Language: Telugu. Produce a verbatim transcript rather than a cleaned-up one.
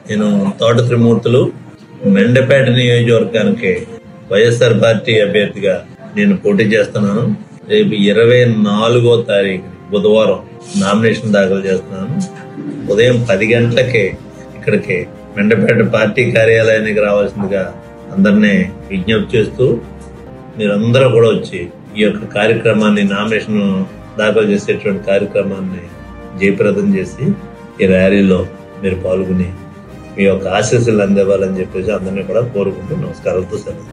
నేను తోట త్రిమూర్తులు మెండపేట నియోజకవర్గానికి వైఎస్ఆర్ పార్టీ అభ్యర్థిగా నేను పోటీ చేస్తున్నాను. రేపు ఇరవై నాలుగో తారీఖు బుధవారం నామినేషన్ దాఖలు చేస్తున్నాను. ఉదయం పది గంటలకే ఇక్కడికి మెండపేట పార్టీ కార్యాలయానికి రావాల్సిందిగా అందరినీ విజ్ఞప్తి చేస్తూ మీరందరూ కూడా వచ్చి ఈ యొక్క కార్యక్రమాన్ని, నామినేషన్ దాఖలు చేసేటువంటి కార్యక్రమాన్ని జయప్రదం చేసి ఈ ర్యాలీలో మీరు పాల్గొని మీ యొక్క ఆశీస్సులు అందివ్వాలని చెప్పేసి అందరినీ కూడా కోరుకుంటూ నమస్కారాలతో సెలవు.